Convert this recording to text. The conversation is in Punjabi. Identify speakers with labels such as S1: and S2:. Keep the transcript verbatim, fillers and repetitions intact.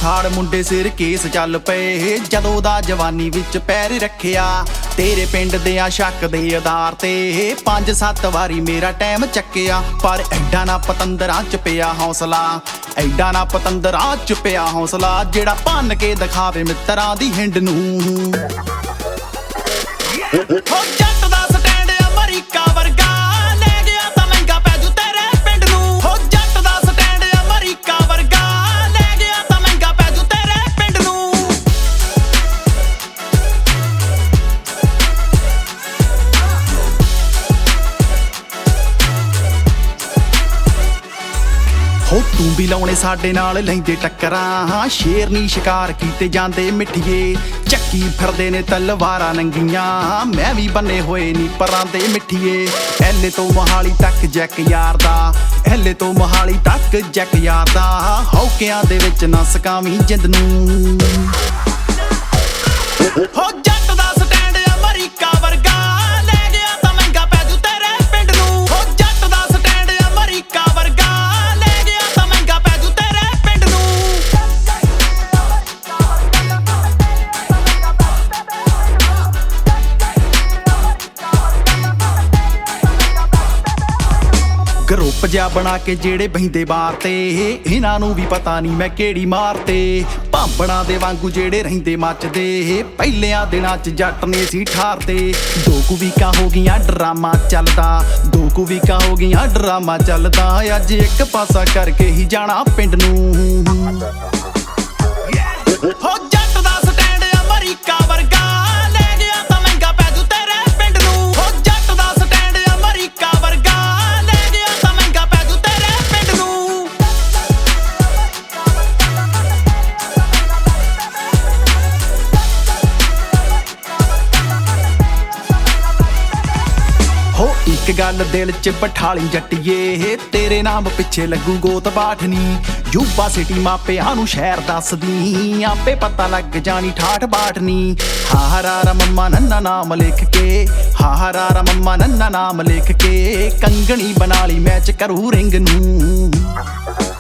S1: ਥਾੜ ਮੁੰਡੇ ਸਿਰ ਕੇਸ ਚੱਲ ਪਏ ਜਦੋਂ ਦਾ ਜਵਾਨੀ ਵਿੱਚ ਪੈਰ ਰੱਖਿਆ। ਤੇਰੇ ਪਿੰਡ ਦੇ ਆ ਸ਼ੱਕ ਦੇ ਆਧਾਰ ਤੇ ਪੰਜ ਸੱਤ ਵਾਰੀ ਮੇਰਾ ਟਾਈਮ ਚੱਕਿਆ। ਪਰ ਐਡਾ ਨਾ ਪਤੰਦਰਾਂ ਚ ਪਿਆ ਹੌਸਲਾ, ਐਡਾ ਨਾ ਪਤੰਦਰਾਂ ਚ ਪਿਆ ਹੌਸਲਾ, ਜਿਹੜਾ ਭੰਨ ਕੇ ਦਿਖਾਵੇ ਮਿੱਤਰਾਂ ਦੀ ਹਿੰਡ ਨੂੰ। ਹੋ ਜੱਟ ਦਾ ਸਟੈਂਡ ਅਮਰੀਕਾ ਵਰਗਾ, ਲੈ ਗਿਆ ਤਾਂ ਮਹਿੰਗਾ ਪੈ ਜੂ ਤੇਰੇ ਪਿੰਡ ਨੂੰ। ਹੋ ਜੱਟ ਦਾ ਸਟੈਂਡ ਅਮਰੀਕਾ ਵਰਗਾ, ਲੈ ਗਿਆ ਤਾਂ ਮਹਿੰਗਾ ਪੈ ਜੂ ਤੇਰੇ ਪਿੰਡ ਨੂੰ। ਹੋ ਤੂੰ ਵੀ ਲਾਉਣੇ ਸਾਡੇ ਨਾਲ ਲੈਂਦੇ ਟੱਕਰਾਂ, ਸ਼ੇਰਨੀ ਸ਼ਿਕਾਰ ਕੀਤੇ ਜਾਂਦੇ ਮਿੱਠੀਏ। ਚੱਕੀ ਫਿਰਦੇ ਨੇ ਤਲਵਾਰਾਂ ਨੰਗੀਆਂ, ਮੈਂ ਵੀ ਬੰਨੇ ਹੋਏ ਨੀ ਪਰਾਂ ਦੇ ਮਿੱਠੀਏ। ਐਲੇ ਤੋਂ ਮੋਹਾਲੀ ਤੱਕ ਜੈਕ ਯਾਰ ਦਾ, ਐਲੇ ਤੋਂ ਮੋਹਾਲੀ ਤੱਕ ਜੈਕ ਯਾਰ ਦਾ। ਹੌਕਿਆਂ ਦੇ ਵਿੱਚ ਨਾ ਸਕਾਵੀਂ ਜਿੰਦ ਨੂੰ। ਹੋ ਜੱਟ ਦਾ ਸਟੈਂਡ ਅਮਰੀਕਾ ਵਰਗਾ, ਲੈ ਗਿਆ ਤਾਂ ਮਹਿੰਗਾ ਪੈ ਜੂ ਤੇਰੇ ਪਿੰਡ ਨੂੰ। ਹੋ ਜੱਟ ਦਾ ਸਟੈਂਡ ਅਮਰੀਕਾ ਵਰਗਾ, ਲੈ ਗਿਆ ਤਾਂ ਮਹਿੰਗਾ ਪੈ ਜੂ ਤੇਰੇ ਪਿੰਡ ਨੂੰ। ਗਰੁੱਪ ਜਿਹਾ ਬਣਾ ਕੇ ਜਿਹੜੇ ਬਹਿੰਦੇ ਬਾਰ ਤੇ, ਇਹਨਾਂ ਨੂੰ ਵੀ ਪਤਾ ਨਹੀਂ ਮੈਂ ਕਿਹੜੀ ਮਾਰ ਤੇ। ਭਾਂਬੜਾਂ ਦੇ ਵਾਂਗੂ ਜਿਹੜੇ ਰਹਿੰਦੇ ਮੱਚਦੇ, ਪਹਿਲਿਆਂ ਦਿਨਾਂ ਚ ਜੱਟ ਨੇ ਸੀ ਠਾਰਦੇ। ਦੋ ਕੁ ਵੀਕਾਂ ਹੋ ਗਈਆਂ ਡਰਾਮਾ ਚੱਲਦਾ, ਦੋ ਕੁ ਵੀਕਾਂ ਹੋ ਗਈਆਂ ਡਰਾਮਾ ਚੱਲਦਾ। ਅੱਜ ਇੱਕ ਪਾਸਾ ਕਰਕੇ ਹੀ ਜਾਣਾ ਪਿੰਡ ਨੂੰ। ਹੋ ਜੱਟ ਦਾ ਸਟੈਂਡ ਅਮਰੀਕਾ ਵਰਗਾ, ਲੈ ਗਿਆ ਤਾਂ ਮਹਿੰਗਾ ਪੈ ਜੂ ਤੇਰੇ ਪਿੰਡ ਨੂੰ। ਹੋ ਜੱਟ ਦਾ ਸਟੈਂਡ ਅਮਰੀਕਾ ਵਰਗਾ, ਲੈ ਗਿਆ ਤਾਂ ਮਹਿੰਗਾ ਪੈ ਜੂ ਤੇਰੇ ਪਿੰਡ ਨੂੰ। ਹੋ ਇੱਕ ਗੱਲ ਦਿਲ ਚ ਬਿਠਾਲੀ ਜੱਟੀਏ, ਤੇਰੇ ਨਾਮ ਪਿੱਛੇ ਲੱਗੂ ਗੋਤ ਬਾਠਨੀ। ਯੂਬਾ ਸਿਟੀ ਮਾਪਿਆਂ ਨੂੰ ਸ਼ਹਿਰ ਦੱਸਦੀ, ਆਪੇ ਪਤਾ ਲੱਗ ਜਾਣੀ ਠਾਠ ਬਾਠਨੀ। ਹਾਹਰਾਰਾ ਮੰਮਾ ਨੰਨਾ ਨਾਮ ਲਿਖ ਕੇ, ਹਾਹਰਾਰਾ ਮੰਮਾ ਨੰਨਾ ਨਾਮ ਲਿਖ ਕੇ। ਕੰਗਣੀ ਬਣਾ ਲਈ ਮੈਚ ਕਰੂ ਰਿੰਗ ਨੂੰ।